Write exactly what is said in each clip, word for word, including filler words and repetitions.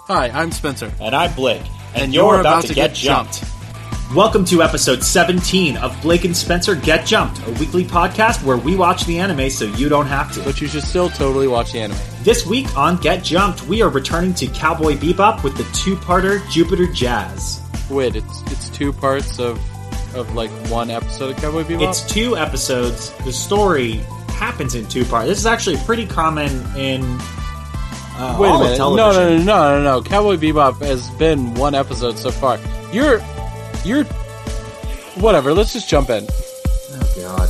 Hi, I'm Spencer. And I'm Blake. And, and you're, you're about, about to, to get, get jumped. jumped. Welcome to episode seventeen of Blake and Spencer Get Jumped, a weekly podcast where we watch the anime so you don't have to. But you should still totally watch the anime. This week on Get Jumped, we are returning to Cowboy Bebop with the two-parter Jupiter Jazz. Wait, it's it's two parts of of like one episode of Cowboy Bebop? It's two episodes. The story happens in two parts. This is actually pretty common in uh, Wait all a minute. of No, television. no, no, no, no, no. Cowboy Bebop has been one episode so far. You're you're whatever. Let's just jump in. Oh God.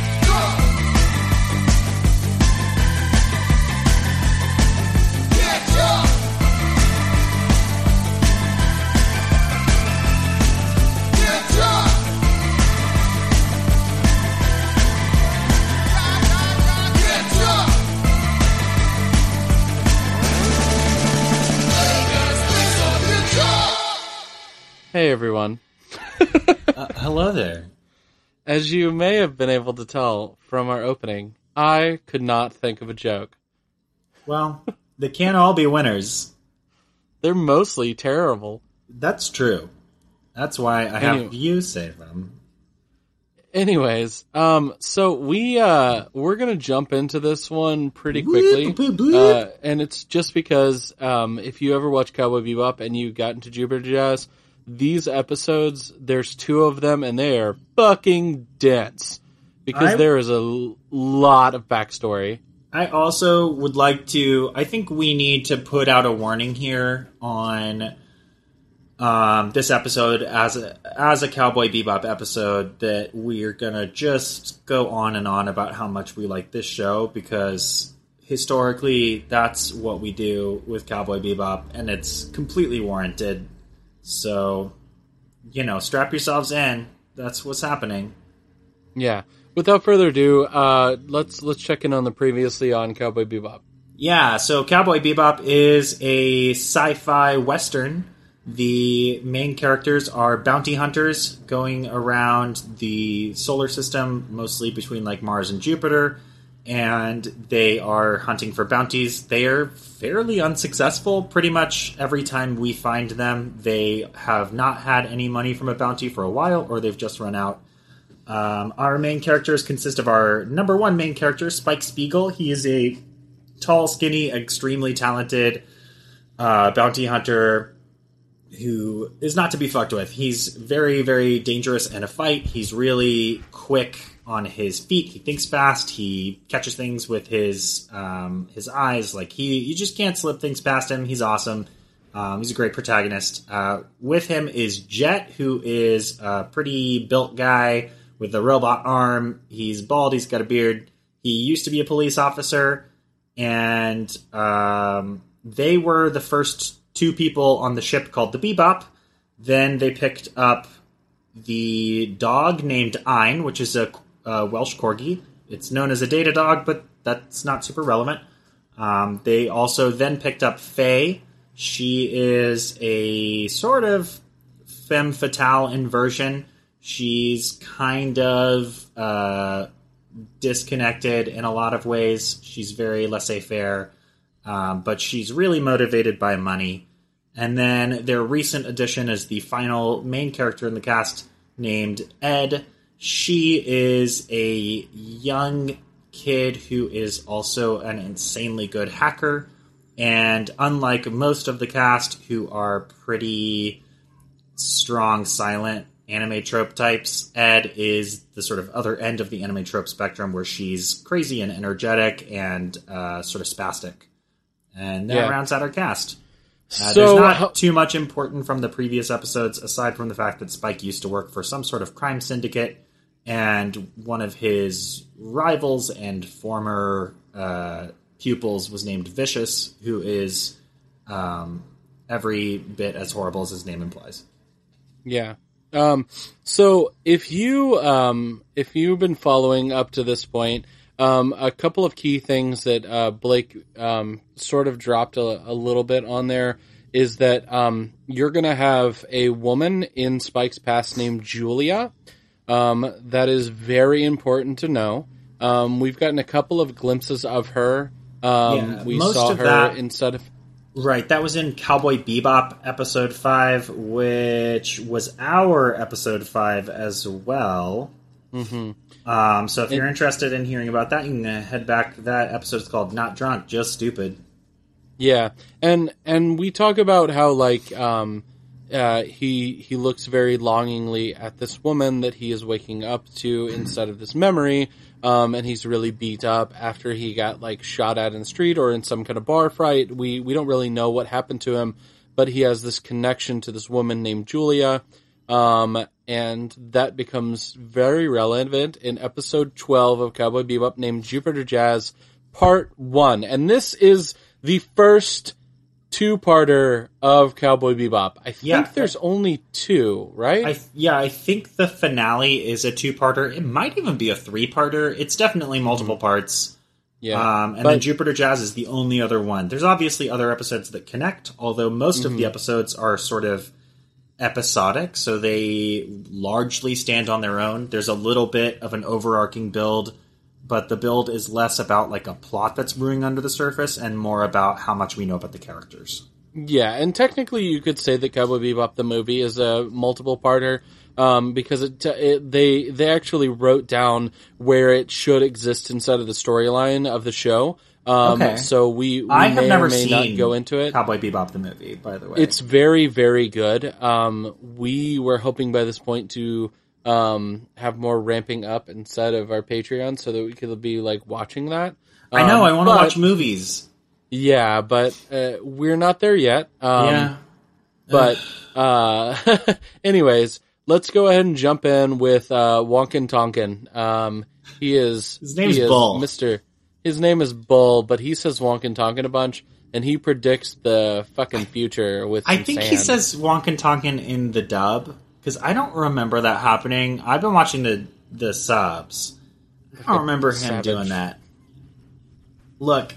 Hey everyone. uh, hello there. As you may have been able to tell from our opening, I could not think of a joke. Well, they can't all be winners. They're mostly terrible. That's true. That's why I have Anyway. you say them. Anyways, um, so we uh, we're gonna jump into this one pretty quickly, uh, and it's just because um, if you ever watch Cowboy Bebop and you got into Jupiter Jazz, these episodes, there's two of them, and they are fucking dense because I- there is a l- lot of backstory. I also would like to... I think we need to put out a warning here on um, this episode as a, as a Cowboy Bebop episode that we're going to just go on and on about how much we like this show because historically that's what we do with Cowboy Bebop and it's completely warranted. So, you know, strap yourselves in. That's what's happening. Yeah. Without further ado, uh, let's let's check in on the previously on Cowboy Bebop. Yeah, so Cowboy Bebop is a sci-fi western. The main characters are bounty hunters going around the solar system, mostly between like Mars and Jupiter, and they are hunting for bounties. They are fairly unsuccessful. Pretty much every time we find them, they have not had any money from a bounty for a while, or they've just run out. Um, our main characters consist of our number one main character, Spike Spiegel. He is a tall, skinny, extremely talented uh, bounty hunter who is not to be fucked with. He's very, very dangerous in a fight. He's really quick on his feet. He thinks fast. He catches things with his um, his eyes. Like he, you just can't slip things past him. He's awesome. Um, he's a great protagonist. Uh, with him is Jet, who is a pretty built guy with a robot arm. He's bald. He's got a beard. He used to be a police officer, and um, they were the first two people on the ship called the Bebop. Then they picked up the dog named Ein, which is a, a Welsh Corgi. It's known as a data dog, but that's not super relevant. Um, they also then picked up Faye. She is a sort of femme fatale inversion. She's kind of uh, disconnected in a lot of ways. She's very laissez-faire, um, but she's really motivated by money. And then their recent addition is the final main character in the cast named Ed. She is a young kid who is also an insanely good hacker. And unlike most of the cast who are pretty strong, silent anime trope types, Ed is the sort of other end of the anime trope spectrum where she's crazy and energetic and uh, sort of spastic. And that Yeah. rounds out our cast. Uh, So, there's not how- too much important from the previous episodes, aside from the fact that Spike used to work for some sort of crime syndicate, and one of his rivals and former uh, pupils was named Vicious, who is um, every bit as horrible as his name implies. Yeah. Um, so if you um, if you've been following up to this point, um, a couple of key things that uh, Blake um, sort of dropped a, a little bit on there is that um, you're going to have a woman in Spike's past named Julia. Um, that is very important to know. Um, we've gotten a couple of glimpses of her. Um, Yeah, we most saw of her that- instead of. Right, that was in Cowboy Bebop episode five, which was our episode five as well. Mm-hmm. Um, so if and, you're interested in hearing about that, you can head back. That episode's called Not Drunk, Just Stupid. Yeah, and and we talk about how, like, um, uh, he he looks very longingly at this woman that he is waking up to instead of this memory, um, and he's really beat up after he got, like, shot at in the street or in some kind of bar fight. We we don't really know what happened to him, but he has this connection to this woman named Julia, um, and that becomes very relevant in episode twelve of Cowboy Bebop, named Jupiter Jazz Part one. And this is the first two-parter of Cowboy Bebop. I think yeah, there's only two, right? I, yeah, I think the finale is a two-parter. It might even be a three-parter. It's definitely multiple parts. Yeah, um, and but, then Jupiter Jazz is the only other one. There's obviously other episodes that connect, although most mm-hmm. of the episodes are sort of episodic, so they largely stand on their own. There's a little bit of an overarching build, but the build is less about, like, a plot that's brewing under the surface and more about how much we know about the characters. Yeah, and technically you could say that Cowboy Bebop the movie is a multiple-parter, um, because it, it, they they actually wrote down where it should exist inside of the storyline of the show. Um, okay. So we, we I have may never or may seen not go into it. Cowboy Bebop the movie, by the way. It's very, very good. Um, we were hoping by this point to Um, have more ramping up inside of our Patreon so that we could be, like, watching that. Um, I know, I want to watch movies. Yeah, but uh, we're not there yet. Um, yeah. But, uh, anyways, let's go ahead and jump in with uh, Wonkin Tonkin. Um, he is... His name's is Bull. Mister His name is Bull, but he says Wonkin Tonkin a bunch, and he predicts the fucking future with I think sand. he says Wonkin Tonkin in the dub. Because I don't remember that happening. I've been watching the the subs. I don't remember him Savage. doing that. Look,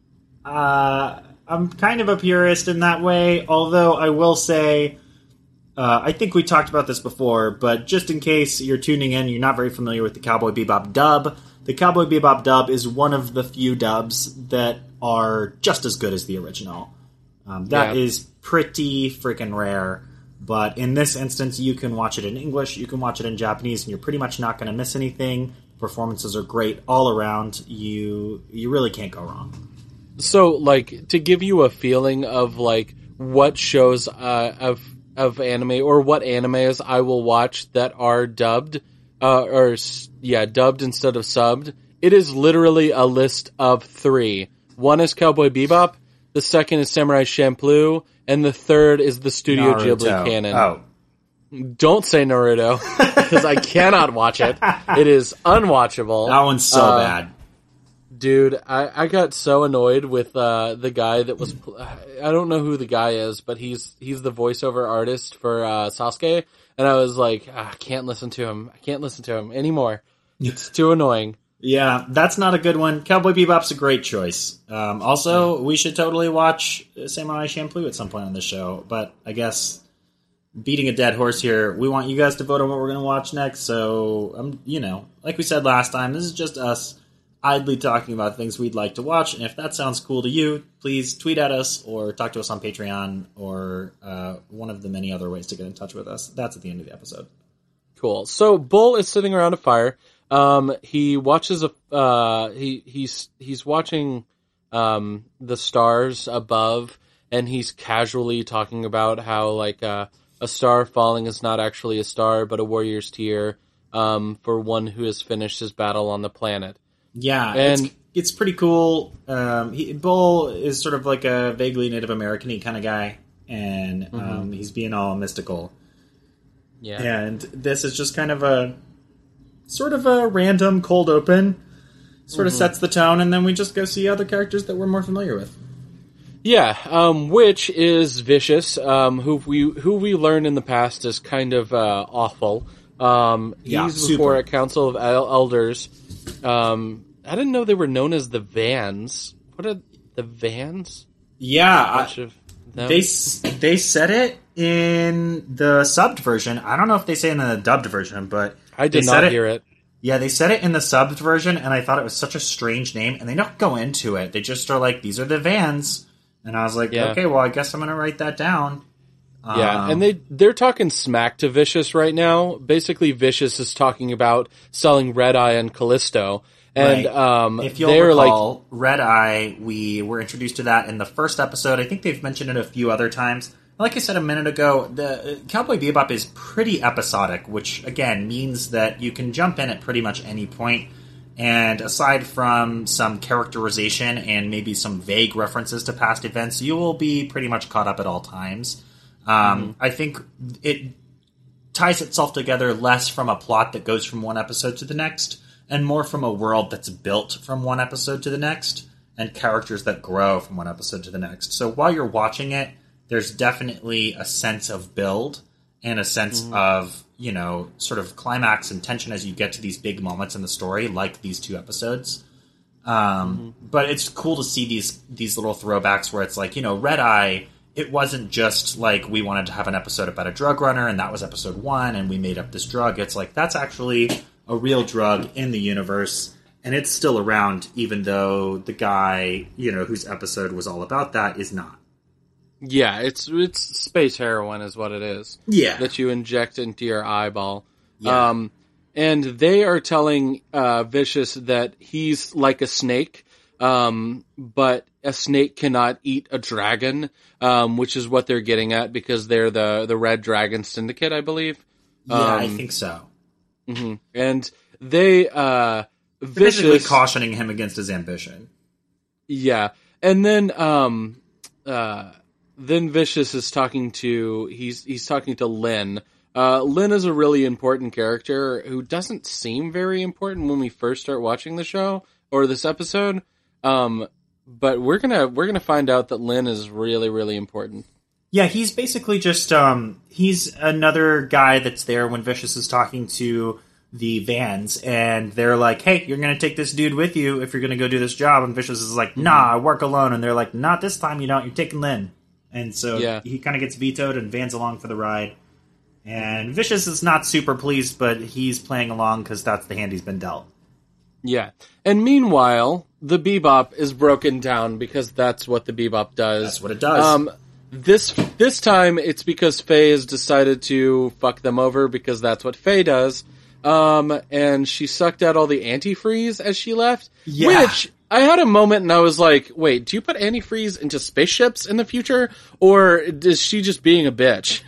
uh, I'm kind of a purist in that way, although I will say, uh, I think we talked about this before, but just in case you're tuning in, you're not very familiar with the Cowboy Bebop dub, the Cowboy Bebop dub is one of the few dubs that are just as good as the original. Um, that yeah. is pretty freaking rare. But in this instance, you can watch it in English, you can watch it in Japanese, and you're pretty much not going to miss anything. Performances are great all around. You you really can't go wrong. So, like, to give you a feeling of, like, what shows uh, of of anime, or what animes I will watch that are dubbed, uh, or, yeah, dubbed instead of subbed, it is literally a list of three. One is Cowboy Bebop, the second is Samurai Champloo, and the third is the Studio Naruto. Ghibli canon. Oh. Don't say Naruto, because I cannot watch it. It is unwatchable. That one's so uh, bad. Dude, I, I got so annoyed with uh, the guy that was... I don't know who the guy is, but he's he's the voiceover artist for uh, Sasuke, and I was like, ah, I can't listen to him. I can't listen to him anymore. It's too annoying. Yeah, that's not a good one. Cowboy Bebop's a great choice. Um, also, we should totally watch Samurai Champloo at some point on the show, but I guess beating a dead horse here, we want you guys to vote on what we're going to watch next, so, um, you know, like we said last time, this is just us idly talking about things we'd like to watch, and if that sounds cool to you, please tweet at us or talk to us on Patreon or uh, one of the many other ways to get in touch with us. That's at the end of the episode. Cool. So, Bull is sitting around a fire. Um, he watches a, uh, he, he's, he's watching, um, the stars above, and he's casually talking about how, like, uh, a star falling is not actually a star, but a warrior's tear, um, for one who has finished his battle on the planet. Yeah. And it's, it's pretty cool. Um, he, Bull is sort of like a vaguely Native American-y kind of guy, and, mm-hmm. um, he's being all mystical. Yeah. And this is just kind of a, sort of a random cold open, sort of mm-hmm. sets the tone, and then we just go see other characters that we're more familiar with. Yeah, um, which is Vicious, um, who we who we learned in the past is kind of uh, awful. Um, he's yeah, before a council of el- elders. Um, I didn't know they were known as the Vans. What are the Vans? Yeah, I, they they said it in the subbed version. I don't know if they say it in the dubbed version, but I did not hear it. Yeah, they said it in the subbed version, and I thought it was such a strange name, and they don't go into it. They just are like, these are the Vans, And I was like, Yeah. okay, well, I guess I'm going to write that down. Yeah, Um, and they they're talking smack to Vicious right now. Basically, Vicious is talking about selling Red Eye and Callisto, and Right. um, If you'll they're recall, Red Eye, we were introduced to that in the first episode. I think they've mentioned it a few other times. Like I said a minute ago, the uh, Cowboy Bebop is pretty episodic, which again means that you can jump in at pretty much any point. And aside from some characterization and maybe some vague references to past events, you will be pretty much caught up at all times. Um, mm-hmm. I think it ties itself together less from a plot that goes from one episode to the next, and more from a world that's built from one episode to the next, and characters that grow from one episode to the next. So while you're watching it, there's definitely a sense of build and a sense mm-hmm. of, you know, sort of climax and tension as you get to these big moments in the story, like these two episodes. Um, mm-hmm. But it's cool to see these these little throwbacks where it's like, you know, Red Eye, it wasn't just like we wanted to have an episode about a drug runner and that was episode one and we made up this drug. It's like, that's actually a real drug in the universe and it's still around, even though the guy, you know, whose episode was all about that is not. Yeah, it's it's space heroin is what it is. Yeah. That you inject into your eyeball. Yeah. Um, and they are telling uh, Vicious that he's like a snake, um, but a snake cannot eat a dragon, um, which is what they're getting at because they're the, the Red Dragon Syndicate, I believe. Yeah, um, I think so. Mm-hmm. And they... Uh, They're Vicious, basically cautioning him against his ambition. Yeah. And then... Um, uh, Then Vicious is talking to he's he's talking to Lynn. Uh, Lynn is a really important character who doesn't seem very important when we first start watching the show or this episode. Um, but we're gonna we're gonna find out that Lynn is really really important. Yeah, he's basically just um, he's another guy that's there when Vicious is talking to the Vans, and they're like, "Hey, you're gonna take this dude with you if you're gonna go do this job." And Vicious is like, "Nah, I work alone." And they're like, "Not this time, you don't. You're taking Lynn." And so yeah. he kind of gets vetoed and Van's along for the ride. And Vicious is not super pleased, but he's playing along because that's the hand he's been dealt. Yeah. And meanwhile, the Bebop is broken down because that's what the Bebop does. That's what it does. Um, this this time, it's because Faye has decided to fuck them over because that's what Faye does. Um, and she sucked out all the antifreeze as she left. Yeah. Which... I had a moment and I was like, wait, do you put antifreeze into spaceships in the future? Or is she just being a bitch?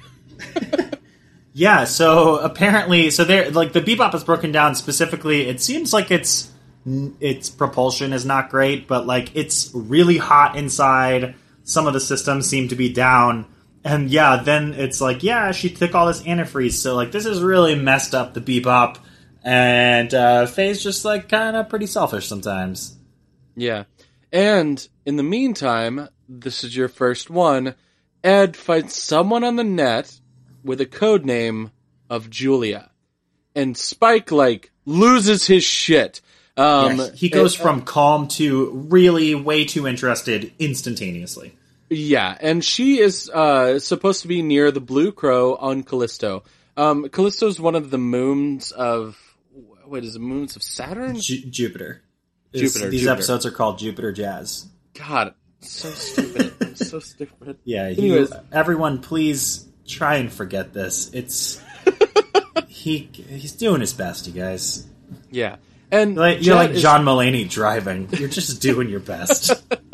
Yeah, so apparently, so there, like the Bebop is broken down specifically. It seems like it's, its propulsion is not great, but like it's really hot inside. Some of the systems seem to be down. And yeah, then it's like, yeah, she took all this antifreeze. So like, this has really messed up the Bebop. And, uh, Faye's just like kind of pretty selfish sometimes. Yeah. And in the meantime, this is your first one. Ed finds someone on the net with a code name of Julia. And Spike, like, loses his shit. Um, yeah, he goes and, from calm to really way too interested instantaneously. Yeah, and she is uh, supposed to be near the Blue Crow on Callisto. Um, Callisto's one of the moons of... What is it? Moons of Saturn? Ju- Jupiter. Jupiter. These Jupiter. episodes are called Jupiter Jazz. God, so stupid. so stupid. Yeah, Anyways. he, everyone, please try and forget this. It's he. He's doing his best, you guys. Yeah, and like, you're like is... John Mulaney driving. You're just doing your best.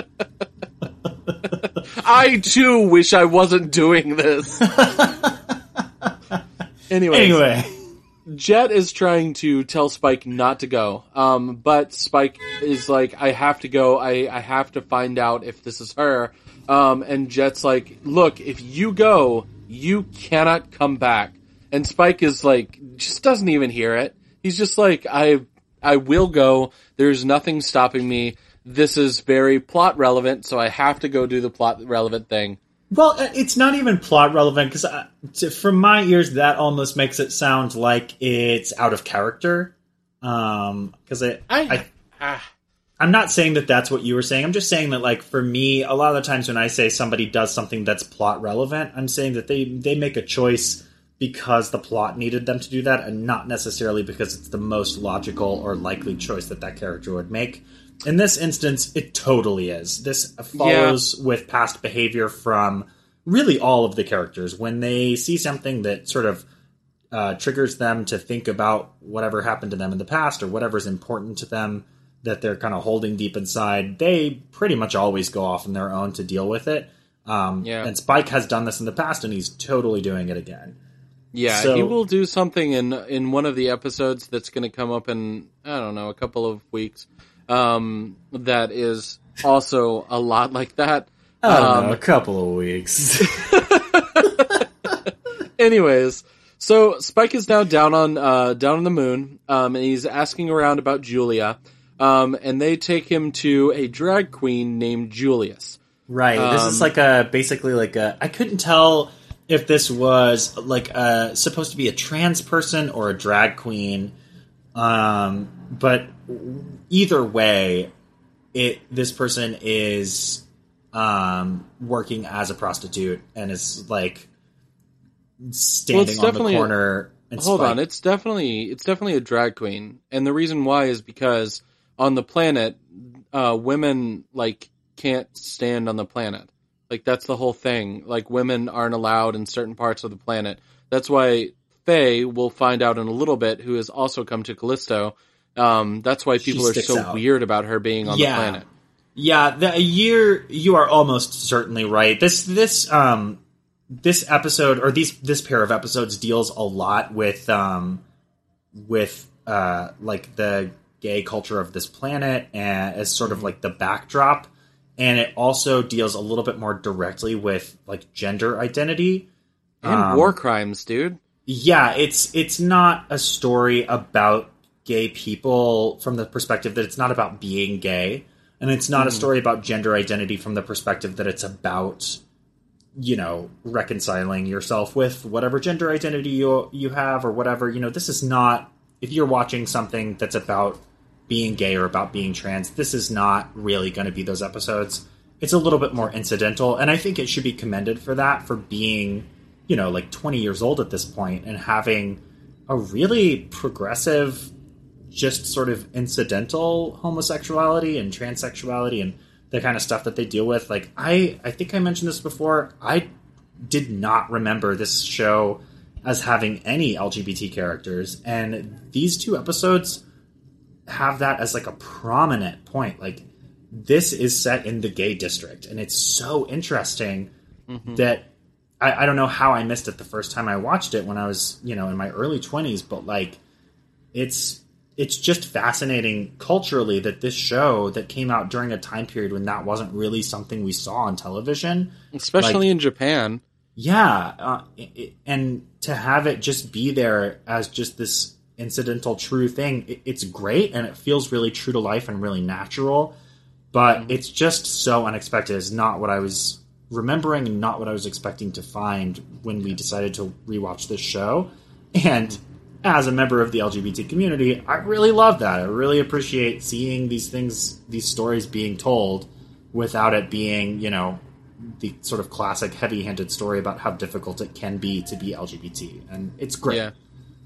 I too wish I wasn't doing this. Anyways, anyway. Jet is trying to tell Spike not to go, um, but Spike is like, I have to go, I, I have to find out if this is her, um, and Jet's like, look, if you go, you cannot come back, and Spike is like, just doesn't even hear it, he's just like, I, I will go, there's nothing stopping me, this is very plot relevant, so I have to go do the plot relevant thing. Well, it's not even plot relevant, because from my ears, that almost makes it sound like it's out of character. Um, because I, I, I, ah. I'm not saying that that's what you were saying. I'm just saying that, like, for me, a lot of the times when I say somebody does something that's plot relevant, I'm saying that they, they make a choice because the plot needed them to do that, and not necessarily because it's the most logical or likely choice that that character would make. in this instance, it totally is. This follows yeah. with past behavior from really all of the characters. When they see something that sort of uh, triggers them to think about whatever happened to them in the past or whatever's important to them that they're kind of holding deep inside, they pretty much always go off on their own to deal with it. Um, yeah. And Spike has done this in the past, and he's totally doing it again. Yeah, so, he will do something in in one of the episodes that's going to come up in, I don't know, a couple of weeks, um, that is also a lot like that. I don't um, know, a couple of weeks. Anyways, so Spike is now down on uh, down on the moon, um, and he's asking around about Julia, um, and they take him to a drag queen named Julius. Right. Um, this is like a basically like a. I couldn't tell if this was like a, supposed to be a trans person or a drag queen, um, but either way, it this person is um, working as a prostitute and is like standing well, on the corner. And hold Spike. on, it's definitely it's definitely a drag queen, and the reason why is because on the planet, uh, women like. can't stand on the planet. Like, that's the whole thing. Like, women aren't allowed in certain parts of the planet. That's why Faye, we'll find out in a little bit, who has also come to Callisto, um, that's why people are so out. weird about her being on yeah. the planet. Yeah, the year, you are almost certainly right. This, this, um, this episode, or these, this pair of episodes deals a lot with, um, with, uh, like, the gay culture of this planet and as sort of like the backdrop. And it also deals a little bit more directly with like gender identity and um, war crimes, dude. Yeah, it's it's not a story about gay people from the perspective that it's not about being gay, and it's not mm. a story about gender identity from the perspective that it's about, you know, reconciling yourself with whatever gender identity you you have or whatever. You know, this is not, if you're watching something that's about being gay or about being trans, this is not really going to be those episodes. It's a little bit more incidental, and I think it should be commended for that, for being, you know, like twenty years old at this point and having a really progressive, just sort of incidental homosexuality and transsexuality and the kind of stuff that they deal with. Like, I, I think I mentioned this before, I did not remember this show as having any L G B T characters, and these two episodes have that as like a prominent point. Like, this is set in the gay district, and it's so interesting mm-hmm. that I, I don't know how I missed it the first time I watched it when I was, you know, in my early twenties, but like it's it's just fascinating culturally that this show that came out during a time period when that wasn't really something we saw on television, especially like, in Japan. Yeah, uh, it, and to have it just be there as just this incidental true thing, it, it's great, and it feels really true to life and really natural, but mm-hmm. it's just so unexpected. It's not what I was remembering and not what I was expecting to find when we decided to rewatch this show. And as a member of the L G B T community, I really love that. I really appreciate seeing these things, these stories being told without it being, you know, the sort of classic heavy-handed story about how difficult it can be to be L G B T. And it's great. Yeah.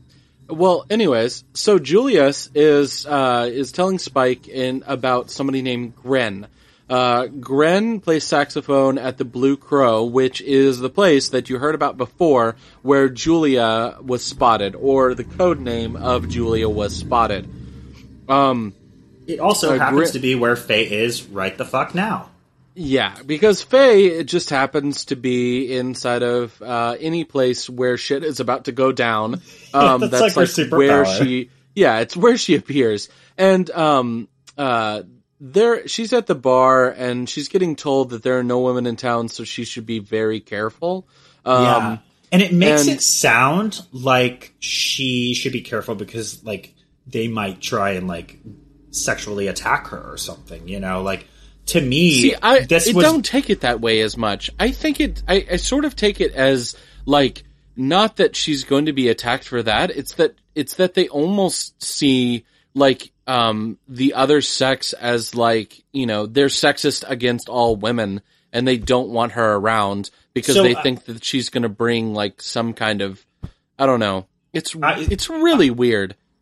Well, anyways, so Julius is uh, is telling Spike in about somebody named Gren. Uh, Gren plays saxophone at the Blue Crow, which is the place that you heard about before where Julia was spotted, or the code name of Julia was spotted. Um, it also uh, happens Gren- to be where Faye is right the fuck now. Yeah, because Faye, it just happens to be inside of uh, any place where shit is about to go down. Um, that's, that's like, like where she, yeah, it's where she appears. And um, uh, there, she's at the bar, and she's getting told that there are no women in town, so she should be very careful. Um, yeah, and it makes and, it sound like she should be careful because, like, they might try and like sexually attack her or something. You know, like. To me, See, I, this I was... don't take it that way as much. I think it, I, I sort of take it as, like, not that she's going to be attacked for that. It's that, it's that they almost see, like, um, the other sex as, like, you know, they're sexist against all women, and they don't want her around because so, they uh, think that she's going to bring, like, some kind of, I don't know. It's, I, it's really I, weird.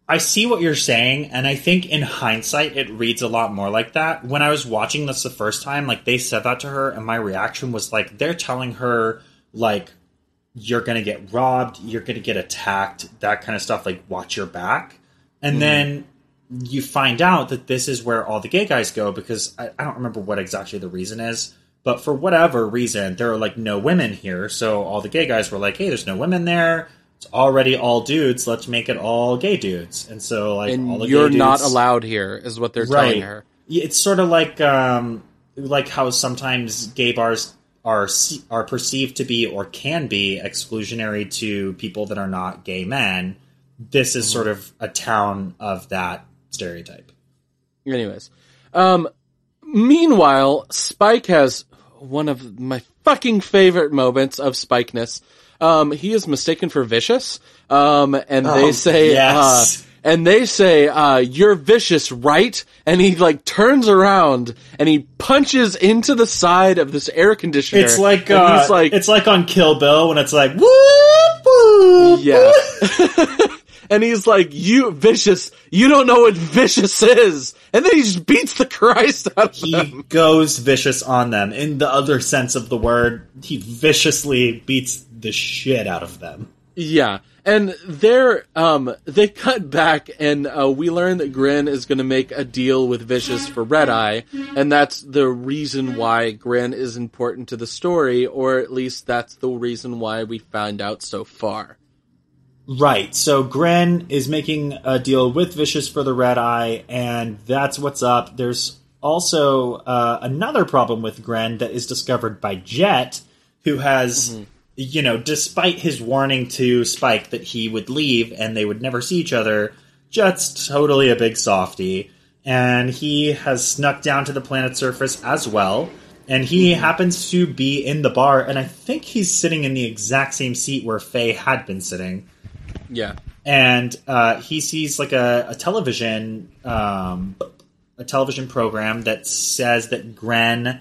I see what you're saying, and I think in hindsight it reads a lot more like that. When I was watching this the first time, like, they said that to her, and my reaction was like, they're telling her, like, you're gonna get robbed, you're gonna get attacked, that kind of stuff, like, watch your back. And mm. then you find out that this is where all the gay guys go, because I, I don't remember what exactly the reason is, but for whatever reason, there are, like, no women here, so all the gay guys were like, hey, there's no women there, it's already all dudes, let's make it all gay dudes. And so, like, and all the you're gay dudes, not allowed here, is what they're right. telling her. It's sort of like, um, like how sometimes gay bars are are perceived to be or can be exclusionary to people that are not gay men. This is mm-hmm. sort of a town of that stereotype. Anyways, um, meanwhile, Spike has one of my fucking favorite moments of Spikeness. Um, he is mistaken for Vicious, um, and oh, they say, yes. uh, and they say, uh, you're Vicious, right? And he, like, turns around and he punches into the side of this air conditioner. It's like, uh, he's like, it's like on Kill Bill when it's like, whoop, whoop, yeah. And he's like, you, Vicious, you don't know what Vicious is. And then he just beats the Christ out of he them. He goes vicious on them. In the other sense of the word, he viciously beats the shit out of them. Yeah. And they're, um, they cut back and, uh, we learn that Grin is gonna make a deal with Vicious for Red Eye. And that's the reason why Grin is important to the story, or at least that's the reason why we found out so far. Right, so Gren is making a deal with Vicious for the Red Eye, and that's what's up. There's also uh, another problem with Gren that is discovered by Jet, who has, mm-hmm. you know, despite his warning to Spike that he would leave and they would never see each other, Jet's totally a big softie, and he has snuck down to the planet's surface as well, and he mm-hmm. happens to be in the bar, and I think he's sitting in the exact same seat where Faye had been sitting. Yeah. And uh, he sees like a, a television um, a television program that says that Gren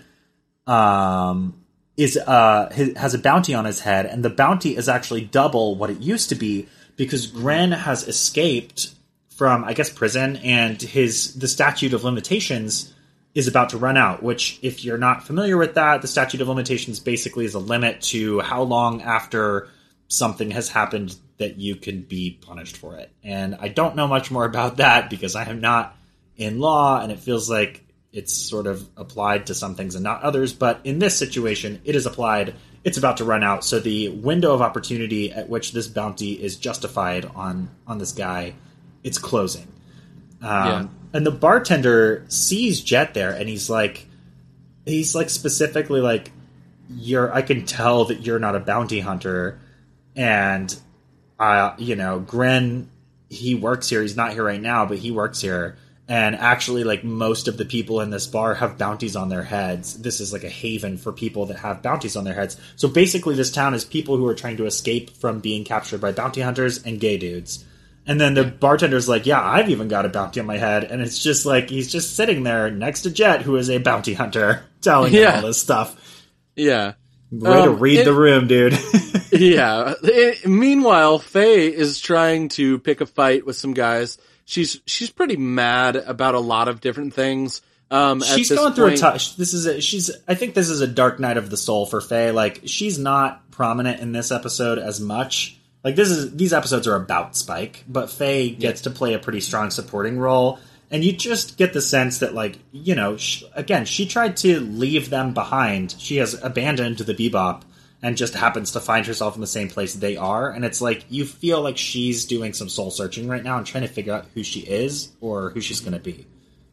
um, is uh, has a bounty on his head, and the bounty is actually double what it used to be because Gren has escaped from, I guess, prison, and his the statute of limitations is about to run out, which, if you're not familiar with that, the statute of limitations basically is a limit to how long after something has happened that you can be punished for it. And I don't know much more about that because I am not in law, and it feels like it's sort of applied to some things and not others. But in this situation, it is applied. It's about to run out. So the window of opportunity at which this bounty is justified on, on this guy, it's closing. Um, yeah. And the bartender sees Jet there, and he's like, he's like specifically like, "You're. I can tell that you're not a bounty hunter." And, uh, you know, Gren, he works here. He's not here right now, but he works here. And actually, like, most of the people in this bar have bounties on their heads. This is like a haven for people that have bounties on their heads. So basically, this town is people who are trying to escape from being captured by bounty hunters and gay dudes. And then the bartender's like, yeah, I've even got a bounty on my head. And it's just like, he's just sitting there next to Jet, who is a bounty hunter, telling yeah. him all this stuff. Yeah. Way um, to read it, the room, dude. Yeah. It, meanwhile, Faye is trying to pick a fight with some guys. She's she's pretty mad about a lot of different things. Um, she's at this going through point. a tough. This is a, she's. I think this is a dark night of the soul for Faye. Like, she's not prominent in this episode as much. Like, this is these episodes are about Spike, but Faye gets yeah. to play a pretty strong supporting role. And you just get the sense that, like, you know, she, again, she tried to leave them behind. She has abandoned the Bebop and just happens to find herself in the same place they are. And it's like, you feel like she's doing some soul searching right now and trying to figure out who she is or who she's going to be.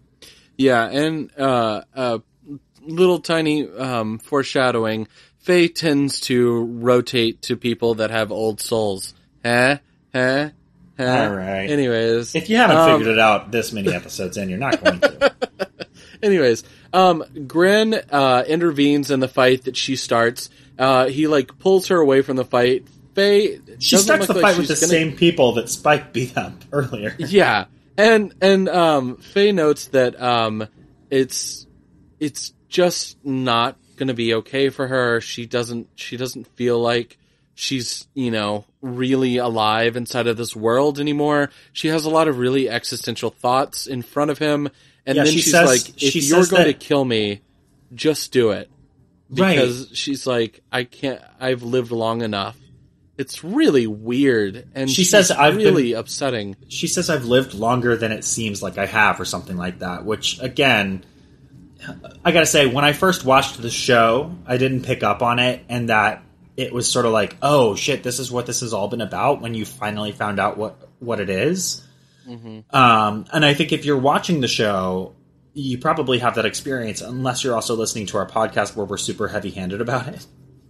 Yeah, and uh, a little tiny um, foreshadowing, Faye tends to rotate to people that have old souls. Huh? Huh? Huh? All right. Anyways. If you haven't um, figured it out this many episodes in, you're not going to. Anyways, um, Gren uh, intervenes in the fight that she starts. Uh, he, like, pulls her away from the fight. Faye She starts the like fight with the gonna... same people that Spike beat up earlier. Yeah. And, and um, Faye notes that um, it's it's just not going to be okay for her. She doesn't she doesn't feel like she's, you know, really alive inside of this world anymore. She has a lot of really existential thoughts in front of him. And yeah, then she she's says, like, if she you're going that, to kill me, just do it. Because right. she's like, I can't, I've lived long enough. It's really weird. And she says, I've really been, upsetting. She says, I've lived longer than it seems like I have, or something like that, which, again, I gotta say, when I first watched the show, I didn't pick up on it, and that it was sort of like, oh shit, this is what this has all been about, when you finally found out what, what it is. Mm-hmm. Um, and I think if you're watching the show, you probably have that experience, unless you're also listening to our podcast where we're super heavy-handed about it.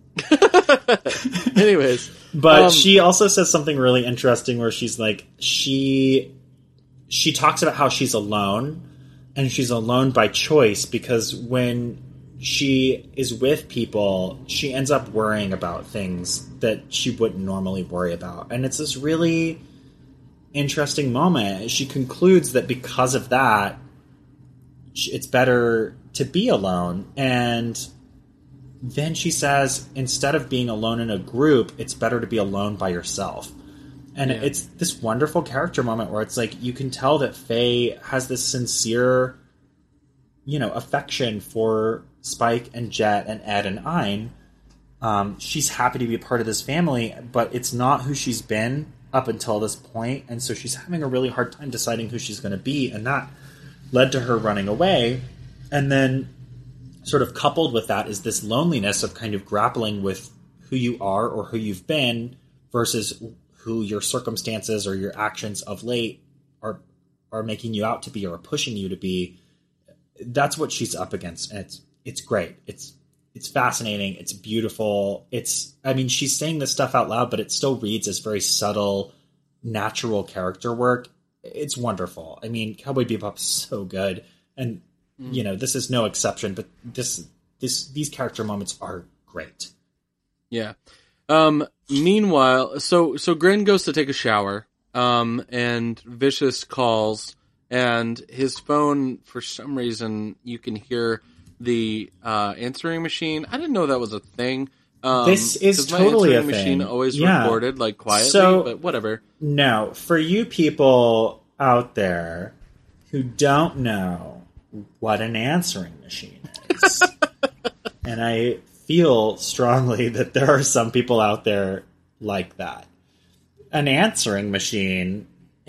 Anyways. But um, she also says something really interesting where she's like, she she talks about how she's alone, and she's alone by choice, because when she is with people, she ends up worrying about things that she wouldn't normally worry about. And it's this really interesting moment. She concludes that because of that, it's better to be alone. And then she says, instead of being alone in a group, it's better to be alone by yourself. And yeah. It's this wonderful character moment where it's like, you can tell that Faye has this sincere, you know, affection for Spike and Jet and Ed and Ein. Um, she's happy to be a part of this family, but it's not who she's been up until this point. And so she's having a really hard time deciding who she's going to be. And that led to her running away. And then sort of coupled with that is this loneliness of kind of grappling with who you are or who you've been versus who your circumstances or your actions of late are are making you out to be or pushing you to be. That's what she's up against, and it's it's great. It's it's fascinating. It's beautiful. It's I mean, she's saying this stuff out loud, but it still reads as very subtle, natural character work. It's wonderful. I mean, Cowboy Bebop's so good, and mm. you know, this is no exception. But this this these character moments are great. Yeah. Um, meanwhile, so, so Grin goes to take a shower, um, and Vicious calls, and his phone, for some reason, you can hear the, uh, answering machine. I didn't know that was a thing. Um, this is totally a thing. Machine always yeah. recorded, like, quietly, so, but whatever. No, for you people out there who don't know what an answering machine is, and I feel strongly that there are some people out there like that. An answering machine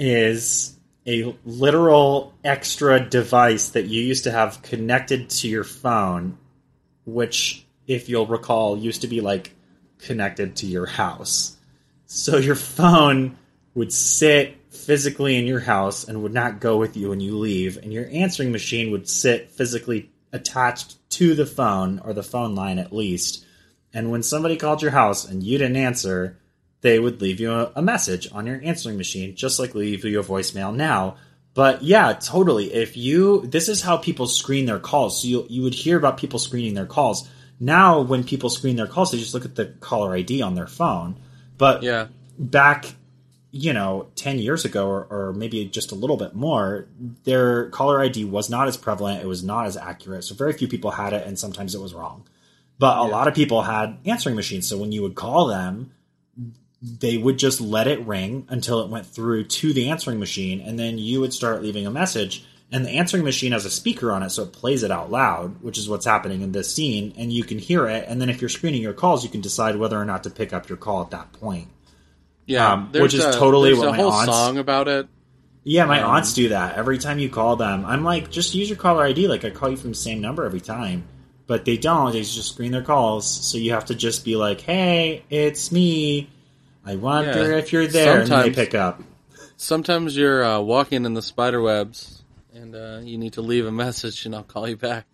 is a literal extra device that you used to have connected to your phone, which, if you'll recall, used to be like connected to your house. So your phone would sit physically in your house and would not go with you when you leave, and your answering machine would sit physically attached to the phone, or the phone line at least, and when somebody called your house and you didn't answer, they would leave you a, a message on your answering machine, just like leave you a voicemail now. But yeah, totally. If you, this is how people screen their calls. So you you would hear about people screening their calls. Now, when people screen their calls, they just look at the caller I D on their phone. But yeah. back, you know, ten years ago, or, or maybe just a little bit more, their caller I D was not as prevalent. It was not as accurate. So very few people had it, and sometimes it was wrong. But a yeah. lot of people had answering machines. So when you would call them, they would just let it ring until it went through to the answering machine, and then you would start leaving a message. And the answering machine has a speaker on it, so it plays it out loud, which is what's happening in this scene, and you can hear it. And then if you're screening your calls, you can decide whether or not to pick up your call at that point. Yeah, um, which is a, totally what a my whole aunts, song about it. Yeah, my um, aunts do that every time you call them. I'm like, just use your caller I D. Like, I call you from the same number every time, but they don't. They just screen their calls, so you have to just be like, "Hey, it's me. I wonder yeah. if you're there," and they pick up. Sometimes you're uh, walking in the spider webs, and uh, you need to leave a message, and I'll call you back.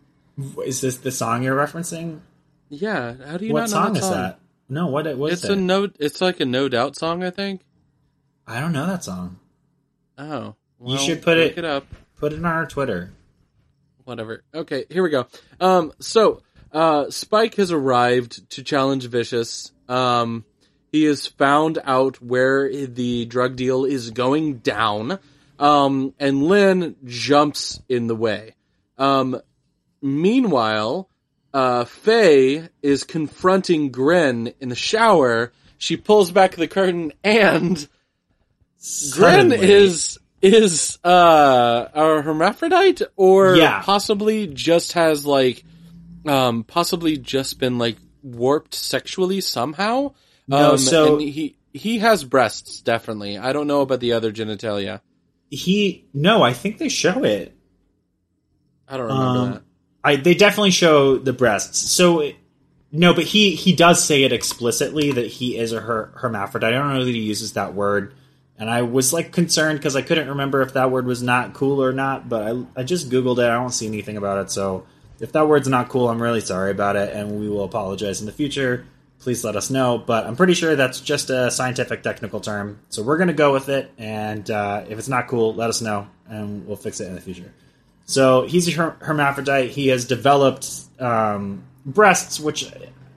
Is this the song you're referencing? Yeah. How do you what not know song that is song? that? No, what what is it's it? a no. It's like a No Doubt song, I think. I don't know that song. Oh, well, you should put look it, it up. Put it on our Twitter. Whatever. Okay, here we go. Um, so uh, Spike has arrived to challenge Vicious. Um, he has found out where the drug deal is going down, um, and Lynn jumps in the way. Um, meanwhile, uh, Faye is confronting Gren in the shower. She pulls back the curtain, and Gren is is uh, a hermaphrodite, or yeah. possibly just has like, um, possibly just been like warped sexually somehow. No, um, so and he he has breasts, definitely. I don't know about the other genitalia. He no, I think they show it. I don't remember um, that. I they definitely show the breasts. So no, but he he does say it explicitly that he is a her, hermaphrodite. I don't know that he uses that word. And I was like concerned because I couldn't remember if that word was not cool or not, but I, I just Googled it. I don't see anything about it. So if that word's not cool, I'm really sorry about it, and we will apologize in the future. Please let us know. But I'm pretty sure that's just a scientific technical term. So we're going to go with it. And uh, if it's not cool, let us know, and we'll fix it in the future. So he's a her- hermaphrodite. He has developed um, breasts, which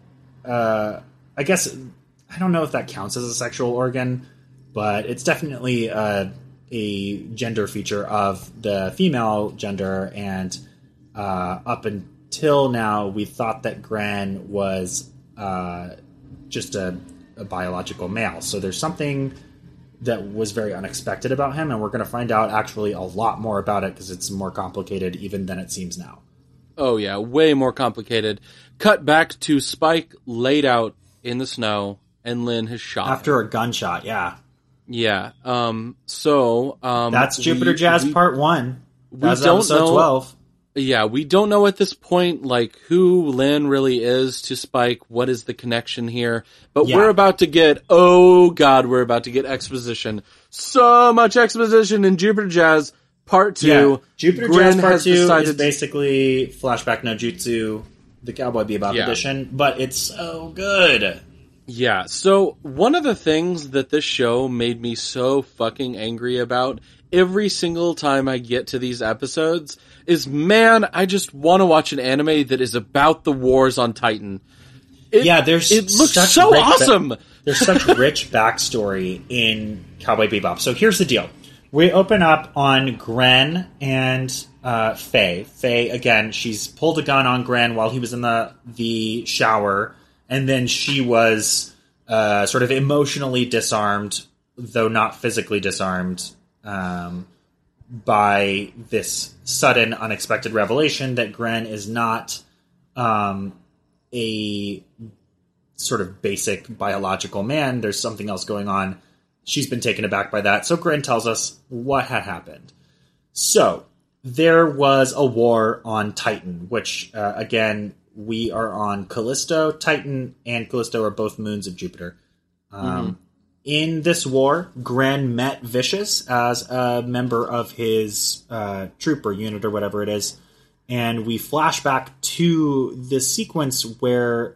uh, I guess, I don't know if that counts as a sexual organ, but it's definitely uh, a gender feature of the female gender, and uh, up until now, we thought that Gren was uh, just a, a biological male. So there's something that was very unexpected about him, and we're going to find out actually a lot more about it because it's more complicated even than it seems now. Oh yeah, way more complicated. Cut back to Spike laid out in the snow, and Lynn has shot After him. a gunshot, yeah. Yeah. Um. So. Um. That's Jupiter we, Jazz we, Part One. That's we don't episode know. twelve. Yeah, we don't know at this point, like, who Lynn really is to Spike. What is the connection here? But Yeah. we're about to get. Oh God, we're about to get exposition. So much exposition in Jupiter Jazz Part Two. Yeah. Jupiter Gren Jazz Part has Two decided is basically Flashback No Jutsu, the Cowboy Bebop Yeah. edition, but it's so good. Yeah, so one of the things that this show made me so fucking angry about every single time I get to these episodes is, man, I just want to watch an anime that is about the wars on Titan. It, Yeah, there's it looks such so rich ba- awesome. There's such rich backstory in Cowboy Bebop. So here's the deal. We open up on Gren and uh, Faye. Faye, again, she's pulled a gun on Gren while he was in the, the shower, and then she was uh, sort of emotionally disarmed, though not physically disarmed, um, by this sudden, unexpected revelation that Gren is not um, a sort of basic biological man. There's something else going on. She's been taken aback by that. So Gren tells us what had happened. So there was a war on Titan, which, uh, again, we are on Callisto. Titan and Callisto are both moons of Jupiter. Um, mm-hmm. In this war, Gren met Vicious as a member of his uh, trooper unit or whatever it is. And we flash back to the sequence where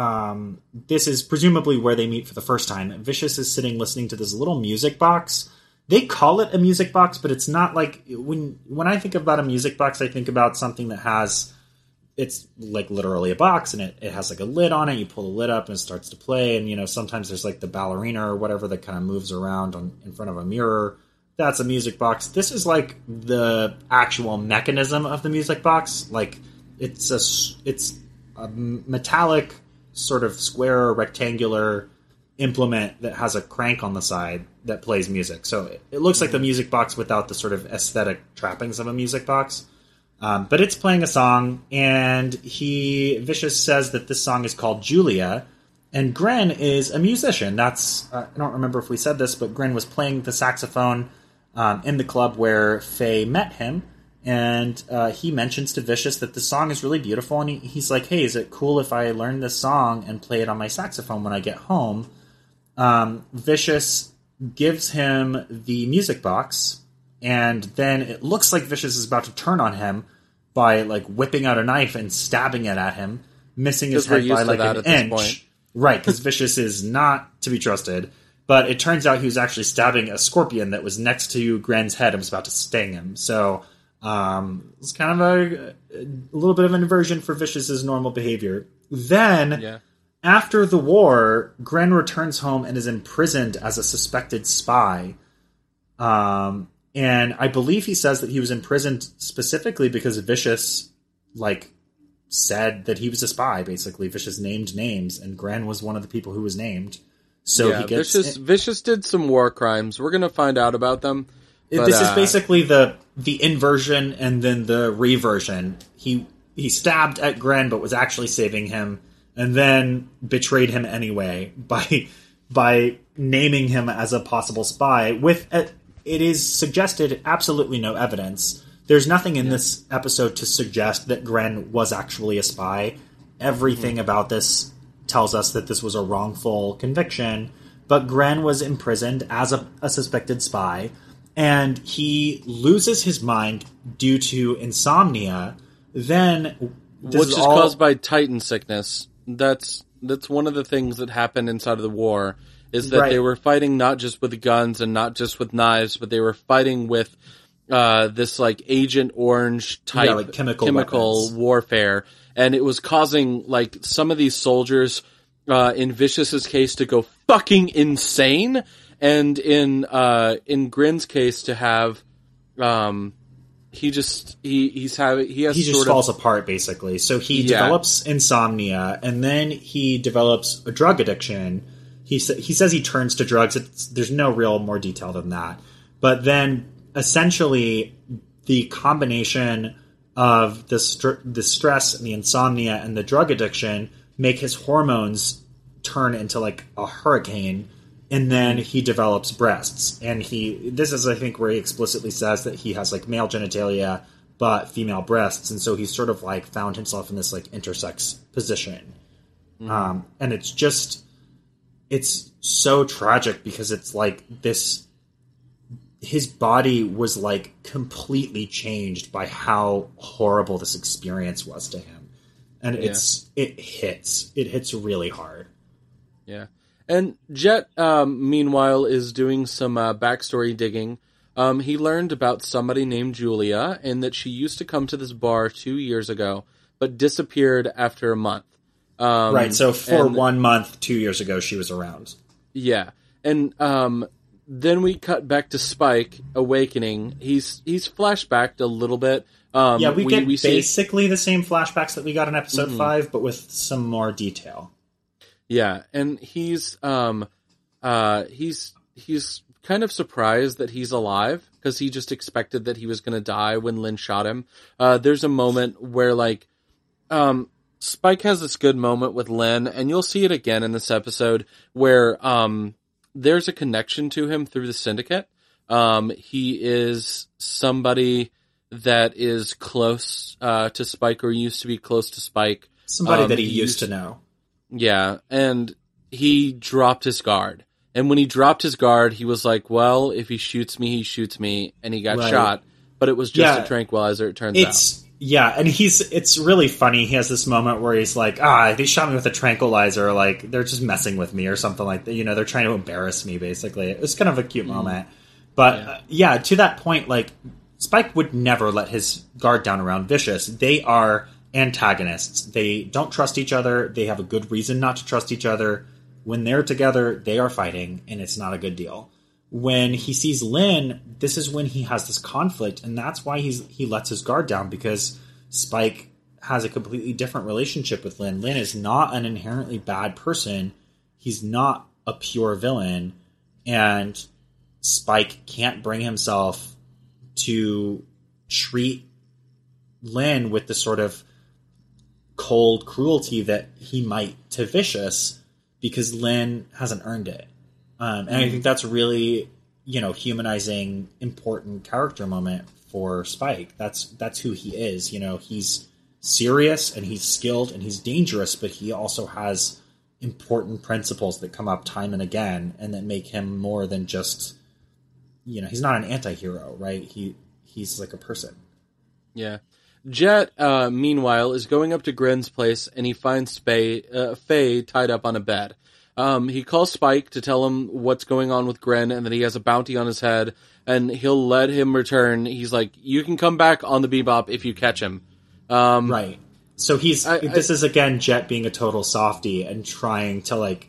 um, this is presumably where they meet for the first time. Vicious is sitting listening to this little music box. They call it a music box, but it's not like... When, when I think about a music box, I think about something that has... It's like literally a box, and it, it has like a lid on it. You pull the lid up and it starts to play. And, you know, sometimes there's like the ballerina or whatever that kind of moves around on, in front of a mirror. That's a music box. This is like the actual mechanism of the music box. Like it's a, it's a metallic sort of square or rectangular implement that has a crank on the side that plays music. So it, it looks like the music box without the sort of aesthetic trappings of a music box. Um, but it's playing a song, and he Vicious says that this song is called Julia, and Gren is a musician. That's uh, I don't remember if we said this, but Gren was playing the saxophone um, in the club where Faye met him, and uh, he mentions to Vicious that the song is really beautiful, and he, he's like, "Hey, is it cool if I learn this song and play it on my saxophone when I get home?" Um, Vicious gives him the music box. And then it looks like Vicious is about to turn on him by like whipping out a knife and stabbing it at him, missing his head by like an inch. Right, because Vicious is not to be trusted. But it turns out he was actually stabbing a scorpion that was next to Gren's head and was about to sting him. So um, it's kind of a, a little bit of an inversion for Vicious's normal behavior. Then, yeah. After the war, Gren returns home and is imprisoned as a suspected spy. Um... And I believe he says that he was imprisoned specifically because Vicious, like, said that he was a spy, basically. Vicious named names, and Gren was one of the people who was named. So yeah, he gets... Vicious, Vicious did some war crimes. We're going to find out about them. But, this uh, is basically the the inversion and then the reversion. He he stabbed at Gren, but was actually saving him, and then betrayed him anyway by by naming him as a possible spy. With a, it is suggested absolutely no evidence. There's nothing in yeah. this episode to suggest that Gren was actually a spy. Everything mm-hmm. about this tells us that this was a wrongful conviction, but Gren was imprisoned as a, a suspected spy. And he loses his mind due to insomnia. Then, which is, all... caused by Titan sickness. That's that's one of the things that happened inside of the war. Is that right. they were fighting not just with guns and not just with knives, but they were fighting with uh, this like Agent Orange type yeah, like chemical, chemical warfare, and it was causing like some of these soldiers, uh, in Vicious's case, to go fucking insane. And in uh, in Gren's case, to have, um, he just he he's having he has he just sort falls of, apart basically. So he yeah. develops insomnia, and then he develops a drug addiction. He sa- he says he turns to drugs. It's, there's no real more detail than that. But then essentially the combination of the str- the stress and the insomnia and the drug addiction make his hormones turn into like a hurricane. And then he develops breasts. And he, this is, I think, where he explicitly says that he has, like, male genitalia, but female breasts. And so he's sort of, like, found himself in this, like, intersex position. Mm-hmm. Um, and it's just, it's so tragic because it's, like, this, his body was, like, completely changed by how horrible this experience was to him. And it's, yeah. it hits. It hits really hard. Yeah. And Jet, um, meanwhile, is doing some uh, backstory digging. Um, he learned about somebody named Julia, and that she used to come to this bar two years ago, but disappeared after a month. Um, right, so for and, one month, two years ago, she was around. Yeah, and um, then we cut back to Spike awakening. He's he's flashbacked a little bit. Um, yeah, we, we get we basically see... the same flashbacks that we got in episode mm-hmm. five, but with some more detail. Yeah, and he's um, uh, he's he's kind of surprised that he's alive because he just expected that he was going to die when Lynn shot him. Uh, there's a moment where like um, Spike has this good moment with Lynn, and you'll see it again in this episode where um, there's a connection to him through the Syndicate. Um, he is somebody that is close uh, to Spike, or used to be close to Spike. Somebody um, that he, he used to know. Yeah, and he dropped his guard. And when he dropped his guard, he was like, well, if he shoots me, he shoots me. And he got right. shot. But it was just yeah, a tranquilizer, it turns it's, out. Yeah, and he's it's really funny. He has this moment where he's like, ah, they shot me with a tranquilizer. Like, they're just messing with me or something like that. You know, they're trying to embarrass me, basically. It was kind of a cute mm. moment. But, yeah. Uh, yeah, to that point, like, Spike would never let his guard down around Vicious. They are antagonists. They don't trust each other. They have a good reason not to trust each other. When they're together, they are fighting, and it's not a good deal. When he sees Lynn, this is when he has this conflict, and that's why he's he lets his guard down, because Spike has a completely different relationship with Lynn. Lynn is not an inherently bad person. He's not a pure villain, and Spike can't bring himself to treat Lynn with the sort of cold cruelty that he might to Vicious, because Lynn hasn't earned it. Um, and I think that's really, you know, humanizing, important character moment for Spike. That's that's who he is. You know, he's serious and he's skilled and he's dangerous, but he also has important principles that come up time and again and that make him more than just, you know, he's not an anti-hero, right? He he's like a person. Yeah. Jet, uh, meanwhile, is going up to Gren's place, and he finds Faye, uh, Faye tied up on a bed. Um, he calls Spike to tell him what's going on with Gren, and that he has a bounty on his head, and he'll let him return. He's like, you can come back on the Bebop if you catch him. Um, right. So he's, I, this I, is again Jet being a total softie and trying to, like,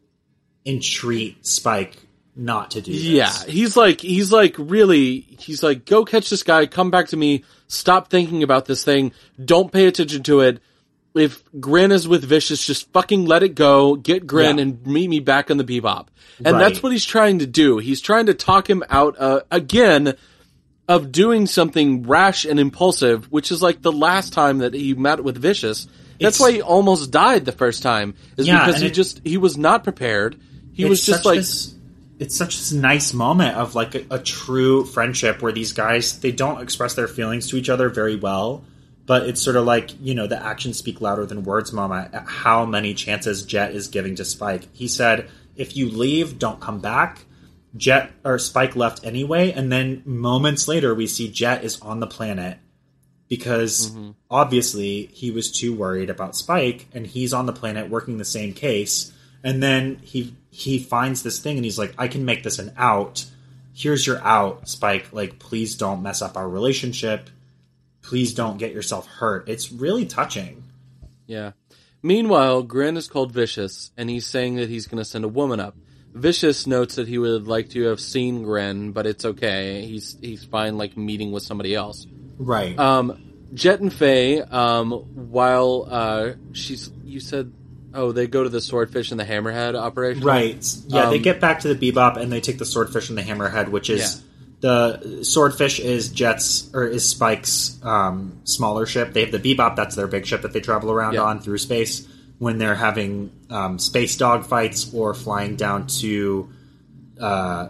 entreat Spike not to do this. Yeah, he's like, he's like, really, he's like, go catch this guy, come back to me, stop thinking about this thing, don't pay attention to it, if Grin is with Vicious, just fucking let it go, get Grin, Yeah. and meet me back on the Bebop. And Right. that's what he's trying to do. He's trying to talk him out, uh, again, of doing something rash and impulsive, which is like the last time that he met with Vicious. That's It's- why he almost died the first time, is Yeah, because and he it- just, he was not prepared. He It's was just such like, this, it's such this nice moment of like a, a true friendship where these guys, they don't express their feelings to each other very well, but it's sort of like, you know, the actions speak louder than words moment at how many chances Jet is giving to Spike. He said, if you leave, don't come back. Jet or Spike left anyway, and then moments later we see Jet is on the planet because Mm-hmm. obviously he was too worried about Spike, and he's on the planet working the same case. And then he he finds this thing, and he's like, I can make this an out. Here's your out, Spike. Like, please don't mess up our relationship. Please don't get yourself hurt. It's really touching. yeah. Meanwhile, Grin is called Vicious, and he's saying that he's going to send a woman up. Vicious notes that he would like to have seen Grin, but it's okay. He's he's fine, like, meeting with somebody else. Right. Um, Jet and Faye, um, while uh, she's, you said, oh, they go to the Swordfish and the Hammerhead operation? Right. Yeah, they Um, get back to the Bebop, and they take the Swordfish and the Hammerhead, which is the Swordfish is Jet's or is Spike's um, smaller ship. They have the Bebop, that's their big ship that they travel around Yeah. on through space when they're having um, space dog fights or flying down to uh,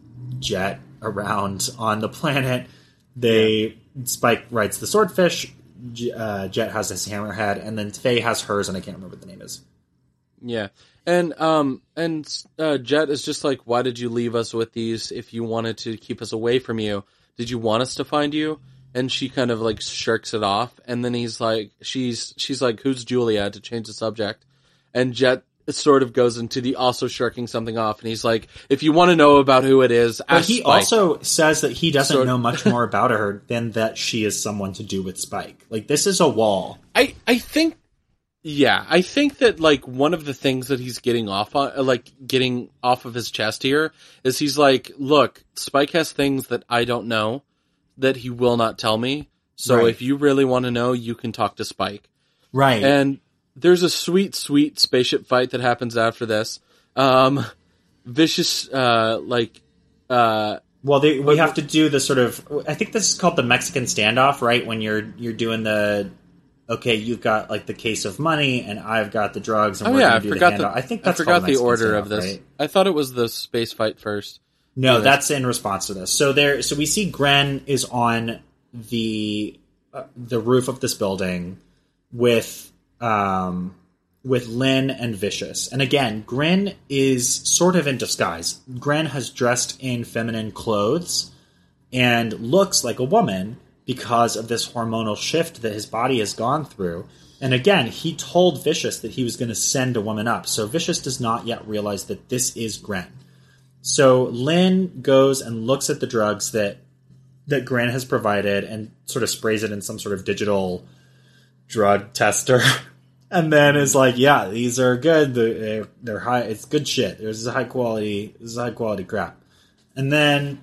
Jet around on the planet. They Spike rides the Swordfish. J- uh, Jet has his Hammerhead, and then Faye has hers, and I can't remember what the name is. Yeah. And um and uh, Jet is just like, why did you leave us with these if you wanted to keep us away from you? Did you want us to find you? And she kind of like shirks it off, and then he's like, she's she's like, who's Julia, to change the subject? And Jet sort of goes into the also shirking something off, and he's like, if you want to know about who it is, But ask he Spike. also says that he doesn't Sort- know much more about her than that she is someone to do with Spike. Like, this is a wall. I I think. Yeah, I think that, like, one of the things that he's getting off on, uh, like, getting off of his chest here is he's like, look, Spike has things that I don't know that he will not tell me. So Right. if you really want to know, you can talk to Spike. Right. And there's a sweet, sweet spaceship fight that happens after this. Um, Vicious, uh, like, uh, well, they, we have to do the sort of, I think this is called the Mexican standoff, right? When you're you're doing the, okay, you've got, like, the case of money, and I've got the drugs, and oh we're yeah, I going to do forgot the the, handoff. I think I that's forgot called the Mexican order standoff, of this. right? I thought it was the space fight first. No, Anyways. that's in response to this. So there, so we see Gren is on the uh, the roof of this building with um with Lynn and Vicious, and again, Gren is sort of in disguise. Gren has dressed in feminine clothes and looks like a woman because of this hormonal shift that his body has gone through. And again, he told Vicious that he was going to send a woman up, so Vicious does not yet realize that this is Gren. So Lynn goes and looks at the drugs that that Gren has provided and sort of sprays it in some sort of digital drug tester, and then is like, "Yeah, these are good. They're, they're high. It's good shit. This is high quality. This is high quality crap." And then,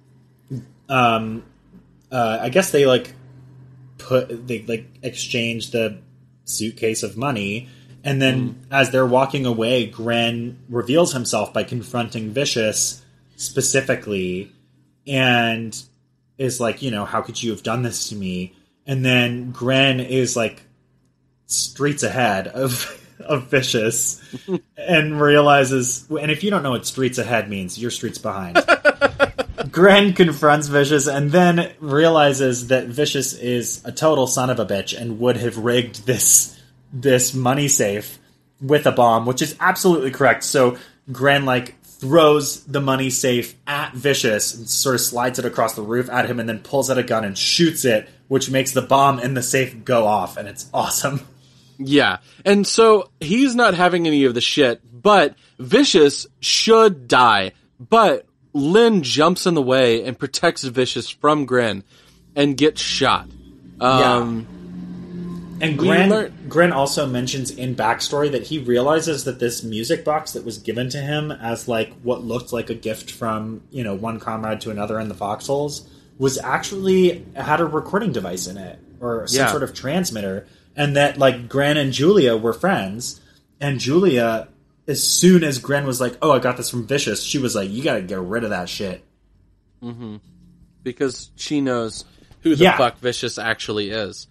um, uh, I guess they like put they like exchange the suitcase of money. And then, mm. as they're walking away, Gren reveals himself by confronting Vicious specifically, and is like, you know, how could you have done this to me? And then Gren is like streets ahead of of Vicious, and realizes. And if you don't know what streets ahead means, you're streets behind. Gren confronts Vicious, and then realizes that Vicious is a total son of a bitch and would have rigged this. this money safe with a bomb, which is absolutely correct. So Gren, like, throws the money safe at Vicious and sort of slides it across the roof at him, and then pulls out a gun and shoots it, which makes the bomb in the safe go off, and it's awesome. Yeah. And so he's not having any of the shit, but Vicious should die. But Lynn jumps in the way and protects Vicious from Gren and gets shot. Um, yeah. And Gren, Gren also mentions in backstory that he realizes that this music box that was given to him as like what looked like a gift from, you know, one comrade to another in the foxholes was actually had a recording device in it or some yeah. sort of transmitter. and that like Gren and Julia were friends, and Julia, as soon as Gren was like, "Oh, I got this from Vicious," she was like, "You got to get rid of that shit," mm-hmm. because she knows who the yeah. fuck Vicious actually is.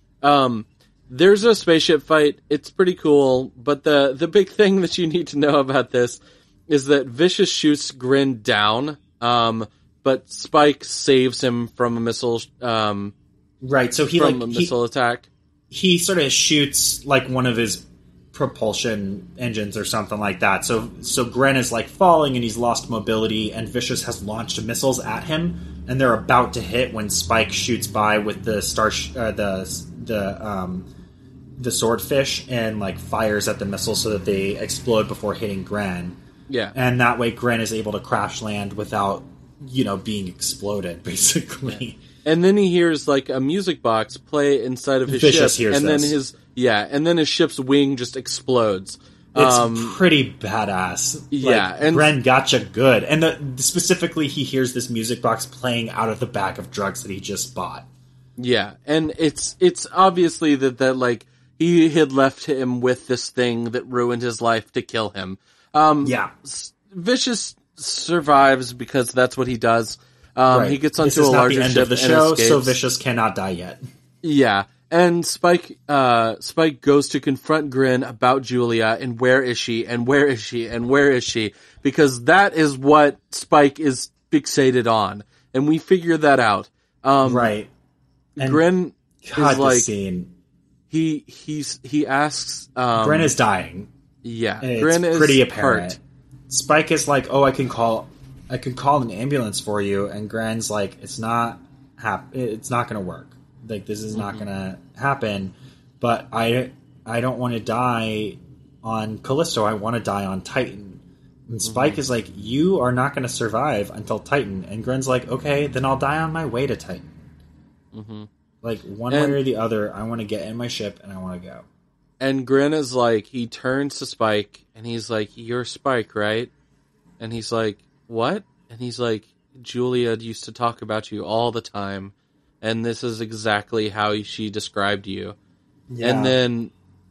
Um, there's a spaceship fight. It's pretty cool, but the the big thing that you need to know about this is that Vicious shoots Gren down, um, but Spike saves him from a missile. Um, right, so he from like a missile he, attack. He sort of shoots like one of his propulsion engines or something like that. So so Gren is like falling and he's lost mobility, and Vicious has launched missiles at him, and they're about to hit when Spike shoots by with the star sh- uh, the the um, the swordfish and like fires at the missiles so that they explode before hitting Gren. Yeah, and that way Gren is able to crash land without you know being exploded, basically. Yeah. And then he hears like a music box play inside of his Vicious ship, hears and this. then his yeah, and then his ship's wing just explodes. It's um, pretty badass. Yeah, like, and Gren gotcha good, and the, specifically he hears this music box playing out of the back of drugs that he just bought. Yeah, and it's it's obviously that that like he had left him with this thing that ruined his life to kill him. Um, yeah, Vicious survives because that's what he does. Um, right. He gets onto this is a not larger the end ship of the and show, escapes. so Vicious cannot die yet. Yeah, and Spike uh, Spike goes to confront Gren about Julia and where is she and where is she and where is she, because that is what Spike is fixated on, and we figure that out. Um, right. And Gren God, is like this scene. he he's he asks. Um, Gren is dying. Yeah, It's Gren is pretty apparent. hurt. Spike is like, "Oh, I can call, I can call an ambulance for you," and Gren's like, "It's not hap- It's not going to work. Like this is mm-hmm. not going to happen." But I, I don't want to die on Callisto. I want to die on Titan. And Spike mm-hmm. is like, "You are not going to survive until Titan." And Gren's like, "Okay, then I'll die on my way to Titan." Mm-hmm. Like one and, way or the other, I want to get in my ship and I want to go. And Gren is like, he turns to Spike and he's like, "You're Spike, right?" And he's like, "What?" And he's like, "Julia used to talk about you all the time, and this is exactly how she described you." Yeah. And then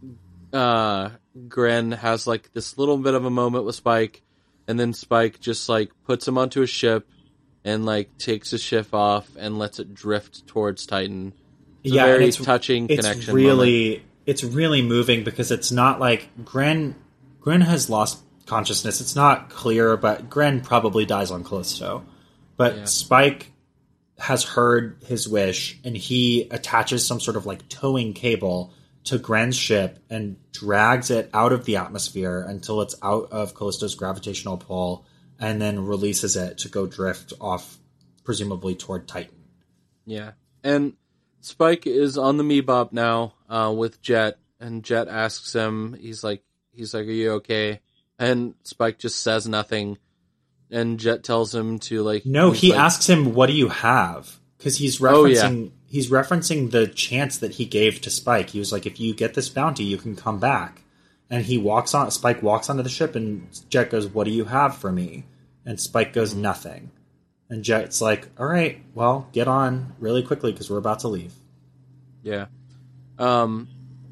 uh, Gren has like this little bit of a moment with Spike, and then Spike just like puts him onto a ship and like takes his ship off and lets it drift towards Titan. It's yeah, a very it's, touching it's connection. Really, moment. It's really moving because it's not like Gren. Gren has lost consciousness. It's not clear, but Gren probably dies on Callisto. But yeah. Spike has heard his wish, and he attaches some sort of like towing cable to Gren's ship and drags it out of the atmosphere until it's out of Callisto's gravitational pull, and then releases it to go drift off, presumably toward Titan. Yeah, and Spike is on the Meebop now uh, with Jet, and Jet asks him, he's like, he's like, "Are you okay?" And Spike just says nothing, and Jet tells him to like. No, he like, asks him, "What do you have?" Because he's referencing oh, yeah. he's referencing the chance that he gave to Spike. He was like, "If you get this bounty, you can come back." And he walks on. Spike walks onto the ship, and Jet goes, "What do you have for me?" And Spike goes, "Nothing." And Jet's like, "All right, well, get on really quickly because we're about to leave." Yeah, um,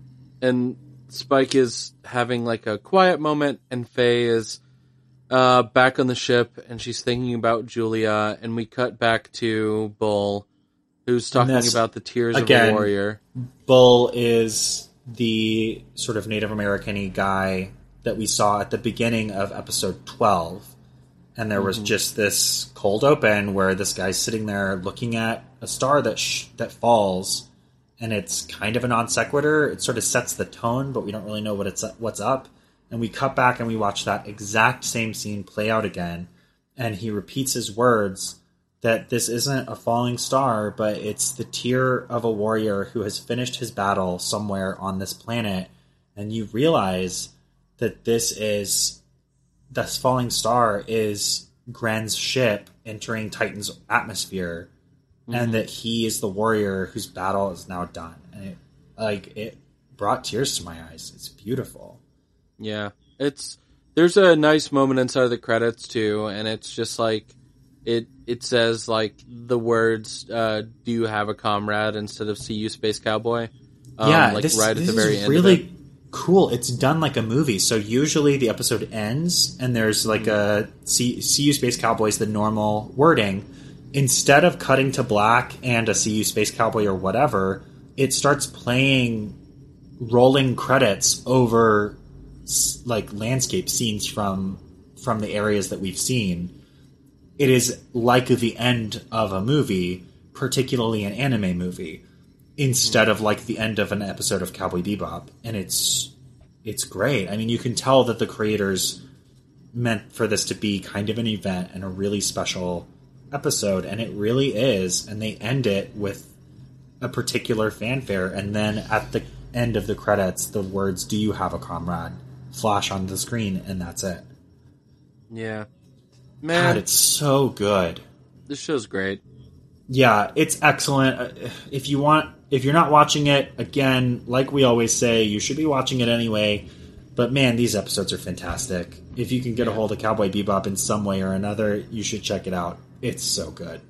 and Spike is having like a quiet moment, and Faye is uh, back on the ship, and she's thinking about Julia, and we cut back to Bull, who's talking this, about the tears again, of a warrior. Bull is the sort of Native American-y guy that we saw at the beginning of episode twelve. And there was mm-hmm. just this cold open where this guy's sitting there looking at a star that sh- that falls, and it's kind of a non sequitur. It sort of sets the tone, but we don't really know what it's what's up. And we cut back and we watch that exact same scene play out again, and he repeats his words that this isn't a falling star, but it's the tear of a warrior who has finished his battle somewhere on this planet. And you realize that this is... this falling star is Gren's ship entering Titan's atmosphere, mm-hmm. and that he is the warrior whose battle is now done. And it, like, it brought tears to my eyes. It's beautiful. Yeah, it's there's a nice moment inside of the credits too, and it's just like it it says like the words uh, "Do you have a comrade?" instead of "See you, Space Cowboy." Um, yeah, like this, right this at the very is end. really of it. cool. It's done like a movie. So usually the episode ends and there's like a see, see you Space Cowboys, the normal wording. Instead of cutting to black and a See You Space Cowboy or whatever, it starts playing rolling credits over like landscape scenes from from the areas that we've seen. It is like the end of a movie, particularly an anime movie, instead of like the end of an episode of Cowboy Bebop, and it's it's great. I mean, you can tell that the creators meant for this to be kind of an event and a really special episode, and it really is. And they end it with a particular fanfare, and then at the end of the credits, the words "Do you have a comrade?" flash on the screen, and that's it. Yeah, man, God, it's so good. This show's great. Yeah, it's excellent. If you want, if you're not watching it, again, like we always say, you should be watching it anyway. But man, these episodes are fantastic. If you can get a hold of Cowboy Bebop in some way or another, you should check it out. It's so good.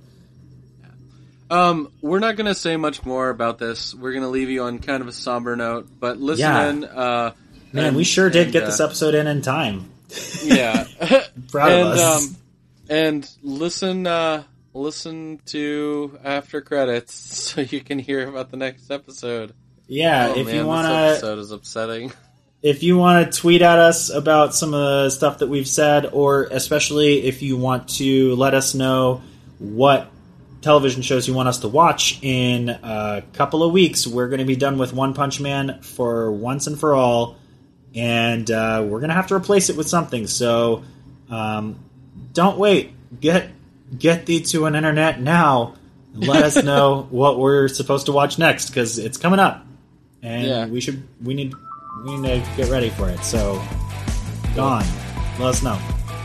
Um, we're not going to say much more about this. We're going to leave you on kind of a somber note, but listen Yeah. in. Uh, Man, and, we sure did and, get uh, this episode in in time. Yeah. Proud and, of us. Um, and listen, uh, listen to after credits so you can hear about the next episode. Yeah, oh, if man, you want this to, episode is upsetting. if you want to tweet at us about some of the stuff that we've said, or especially if you want to let us know what television shows you want us to watch in a couple of weeks, we're going to be done with One Punch Man for once and for all, and uh, we're going to have to replace it with something. So um, don't wait. Get get thee to an internet now. And let us know what we're supposed to watch next, because it's coming up, and Yeah. we should we need we need to get ready for it. So go on, let us know.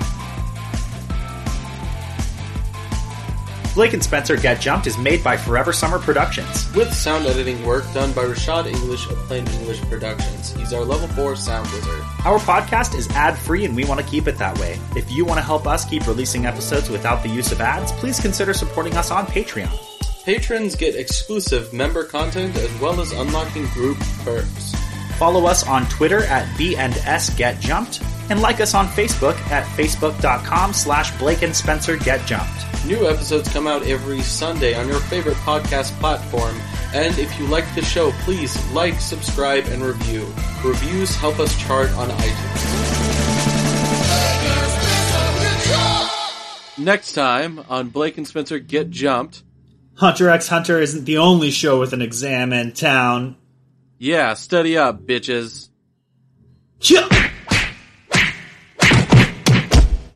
Blake and Spencer Get Jumped is made by Forever Summer Productions. With sound editing work done by Rashad English of Plain English Productions. He's our level four sound wizard. Our podcast is ad-free, and we want to keep it that way. If you want to help us keep releasing episodes without the use of ads, please consider supporting us on Patreon. Patrons get exclusive member content as well as unlocking group perks. Follow us on Twitter at B and S Get Jumped, and like us on Facebook at facebook.com slash Blake and Spencer Get Jumped. New episodes come out every Sunday on your favorite podcast platform. And if you like the show, please like, subscribe, and review. Reviews help us chart on iTunes. Next time on Blake and Spencer Get Jumped. Hunter x Hunter isn't the only show with an exam in town. Yeah, study up, bitches. Yeah.